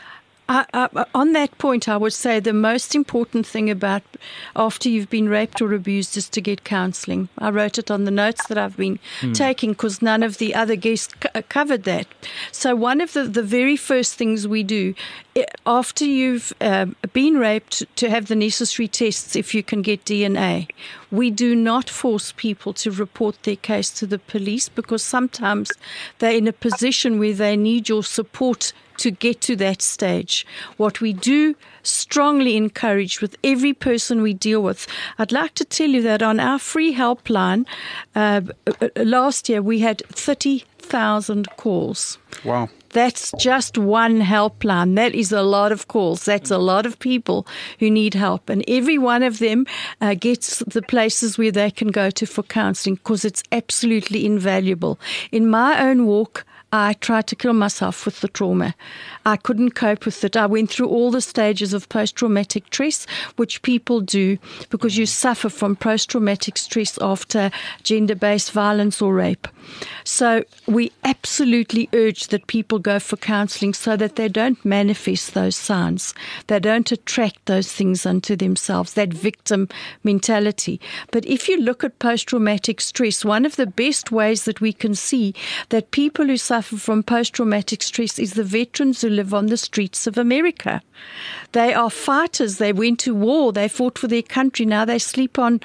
I, I, on that point, I would say the most important thing about after you've been raped or abused is to get counselling. I wrote it on the notes that I've been mm. taking because none of the other guests c- covered that. So one of the, the very first things we do after you've uh, been raped to have the necessary tests if you can get D N A. We do not force people to report their case to the police because sometimes they're in a position where they need your support to get to that stage. What we do strongly encourage with every person we deal with. I'd like to tell you that on our free helpline, uh, last year we had thirty thousand calls. Wow. That's just one helpline. That is a lot of calls. That's a lot of people who need help. And every one of them uh, gets the places where they can go to for counselling because it's absolutely invaluable. In my own walk, I tried to kill myself with the trauma. I couldn't cope with it. I went through all the stages of post-traumatic stress, which people do because you suffer from post-traumatic stress after gender-based violence or rape. So we absolutely urge that people go for counselling so that they don't manifest those signs. They don't attract those things unto themselves, that victim mentality. But if you look at post-traumatic stress, one of the best ways that we can see that people who suffer from post-traumatic stress is the veterans who live on the streets of America. They are fighters. They went to war. They fought for their country. Now they sleep on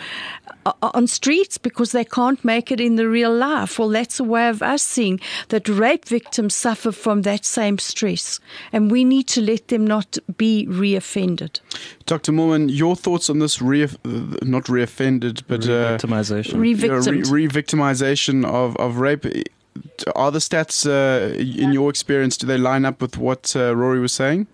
on streets because they can't make it in the real life. Well, that's a way of us seeing that rape victims suffer from that same stress, and we need to let them not be reoffended. Doctor Moorman, your thoughts on this re- not reoffended, but re-victimization, uh, re-victimed. re- re-victimization of, of rape. Are the stats, uh, in your experience, do they line up with what uh, Rory was saying?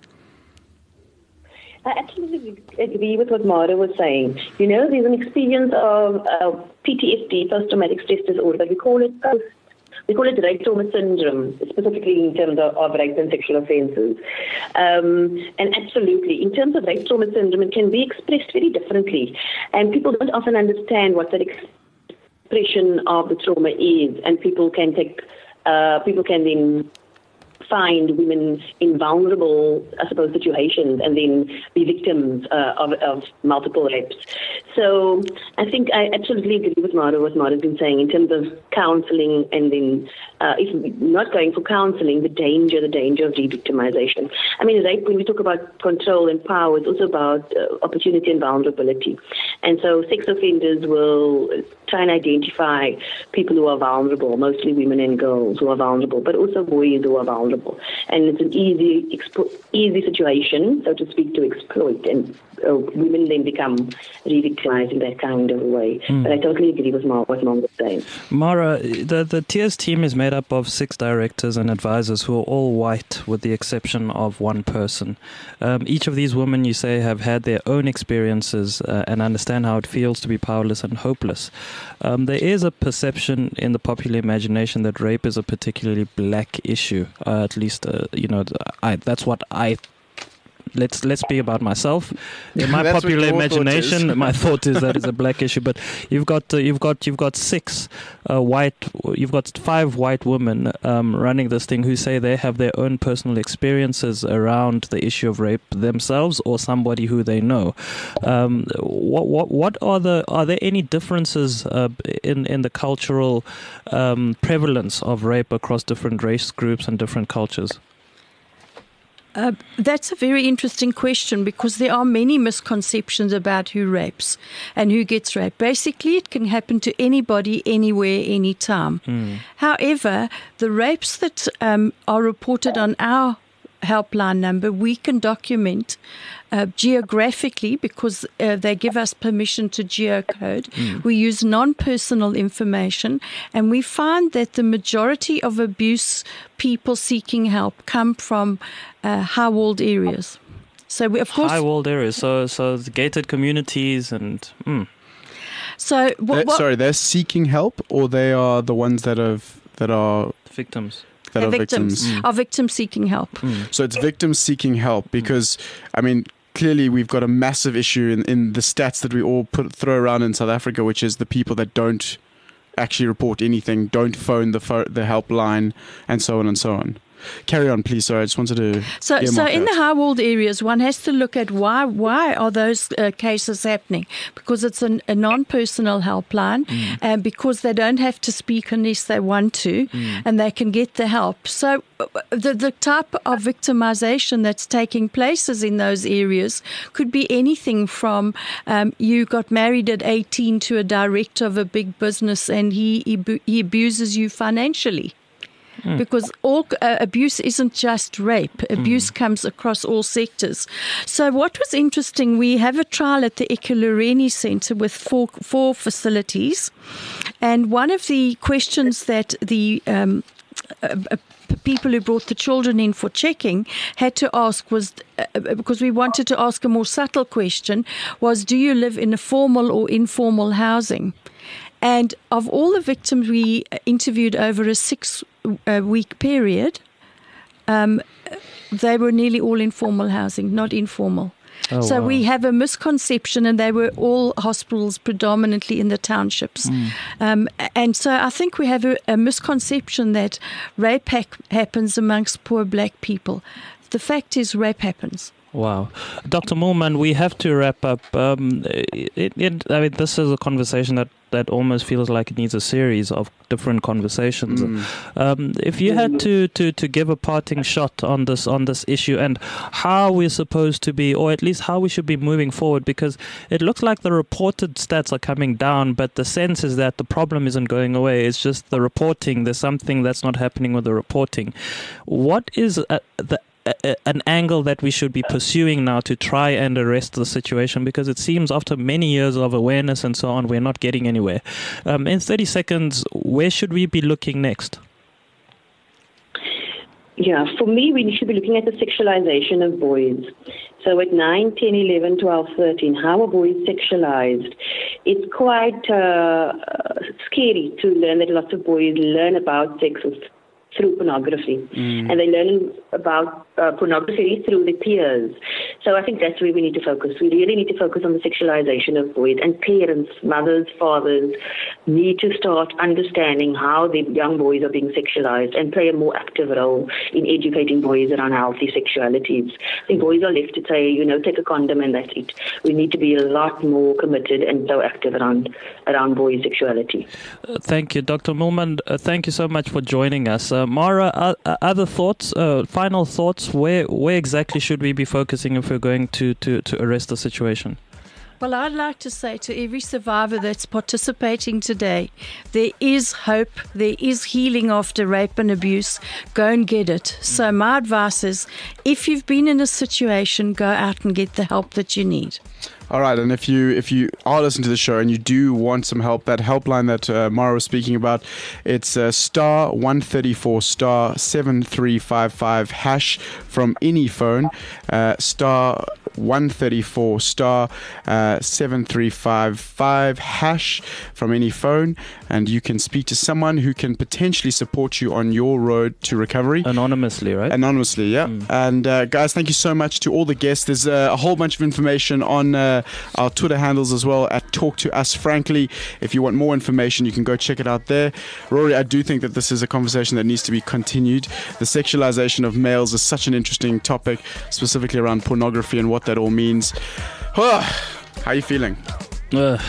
I absolutely agree with what Mara was saying. You know, there's an experience of uh, P T S D, post-traumatic stress disorder, but we call it post we call it rape trauma syndrome, specifically in terms of, of rape and sexual offences. Um, and absolutely, in terms of rape trauma syndrome, it can be expressed very differently. And people don't often understand what that expression of the trauma is. And people can take, uh, people can then find women in vulnerable, I suppose, situations and then be victims uh, of, of multiple rapes. So I think I absolutely agree with Mara, what Mara's been saying in terms of counselling and then uh, if not going for counselling, the danger, the danger of re-victimization. I mean, rape, when we talk about control and power, it's also about uh, opportunity and vulnerability. And so sex offenders will try and identify people who are vulnerable, mostly women and girls who are vulnerable, but also boys who are vulnerable. And it's an easy, expo- easy situation, so to speak, to exploit. And uh, women then become re-victimized in that kind of way. Mm. But I totally agree with Mar- what Mara was saying. Mara, the, the Tears team is made up of six directors and advisors who are all white, with the exception of one person. Um, each of these women, you say, have had their own experiences uh, and understand how it feels to be powerless and hopeless. Um, there is a perception in the popular imagination that rape is a particularly black issue. Uh, at least, uh, you know, I, that's what I. Let's let's be about myself. In my popular imagination, thought my thought is that it's a black issue. But you've got uh, you've got you've got six uh, white, you've got five white women um, running this thing who say they have their own personal experiences around the issue of rape themselves or somebody who they know. Um, what what what are the are there any differences uh, in in the cultural um, prevalence of rape across different race groups and different cultures? Uh, that's a very interesting question because there are many misconceptions about who rapes and who gets raped. Basically, it can happen to anybody, anywhere, anytime. Mm. However, the rapes that um, are reported on our helpline number, we can document uh, geographically because uh, they give us permission to geocode. Mm. We use non-personal information, and we find that the majority of abuse people seeking help come from uh, high-walled areas. So we, of course, high-walled areas. So, so the gated communities and. Mm. So, what, what, sorry, they're seeking help, or they are the ones that have that are victims. That are victims, victims. Mm. are victims seeking help. Mm. So it's victims seeking help because, I mean, clearly we've got a massive issue in, in the stats that we all put throw around in South Africa, which is the people that don't actually report anything, don't phone the fo- the helpline, and so on and so on. Carry on, please. Sorry, I just wanted to. So, so in the high-walled areas, one has to look at why why are those uh, cases happening? Because it's an, a non-personal helpline, mm. and because they don't have to speak unless they want to, mm. and they can get the help. So, the the type of victimization that's taking places in those areas could be anything from um, you got married at eighteen to a director of a big business, and he he, he abuses you financially. Mm. Because all uh, abuse isn't just rape. Abuse mm. comes across all sectors. So what was interesting, we have a trial at the Ekurhuleni Centre with four, four facilities. And one of the questions that the um, uh, uh, people who brought the children in for checking had to ask was, uh, because we wanted to ask a more subtle question, was do you live in a formal or informal housing? And of all the victims we interviewed over a six-week period, um, they were nearly all in formal housing, not informal. Oh, so wow. We have a misconception, and they were all hospitals predominantly in the townships. Mm. Um, and so I think we have a, a misconception that rape ha- happens amongst poor black people. The fact is rape happens. Wow. Doctor Moolman, we have to wrap up. Um, it, it, I mean, this is a conversation that, that almost feels like it needs a series of different conversations. Mm. Um, if you had to, to, to give a parting shot on this on this issue and how we're supposed to be, or at least how we should be moving forward, because it looks like the reported stats are coming down, but the sense is that the problem isn't going away. It's just the reporting. There's something that's not happening with the reporting. What is uh, the an angle that we should be pursuing now to try and arrest the situation, because it seems after many years of awareness and so on, we're not getting anywhere. Um, in thirty seconds, where should we be looking next? Yeah, for me, we should be looking at the sexualization of boys. So at nine, ten, eleven, twelve, thirteen, how are boys sexualized it's quite uh, scary to learn that lots of boys learn about sex through pornography. Mm. And they learn about uh, pornography through their peers. So I think that's where we need to focus. We really need to focus on the sexualization of boys. And parents, mothers, fathers need to start understanding how the young boys are being sexualized and play a more active role in educating boys around healthy sexualities. I think boys are left to say, you know, take a condom and that's it. We need to be a lot more committed and so active around around boys' sexuality. Uh, thank you, Doctor Millman. Uh, thank you so much for joining us. Uh, Mara, uh, other thoughts, uh, final thoughts? Where where exactly should we be focusing if we're going to, to, to arrest the situation? Well, I'd like to say to every survivor that's participating today, there is hope, there is healing after rape and abuse. Go and get it. So my advice is, if you've been in a situation, go out and get the help that you need. All right, and if you if you are listening to the show and you do want some help, that helpline that uh, Mara was speaking about, it's uh, star one thirty-four star seven three five five hash from any phone, uh, star one thirty-four star uh, seven three five five hash from any phone, and you can speak to someone who can potentially support you on your road to recovery. Anonymously, right? Anonymously, yeah. Mm. And uh, guys, thank you so much to all the guests. There's uh, a whole bunch of information on uh, our Twitter handles as well at Talk to Us Frankly. If you want more information, you can go check it out there. Rory, I do think that this is a conversation that needs to be continued. The sexualization of males is such an interesting topic, specifically around pornography and what that all means. How are you feeling? Uh,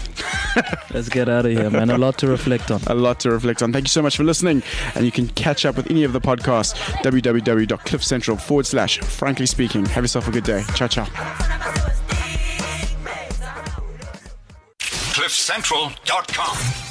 let's get out of here, man. A lot to reflect on. A lot to reflect on. Thank you so much for listening. And you can catch up with any of the podcasts, www.cliffcentral forward slash frankly speaking. Have yourself a good day. Ciao, ciao. cliff central dot com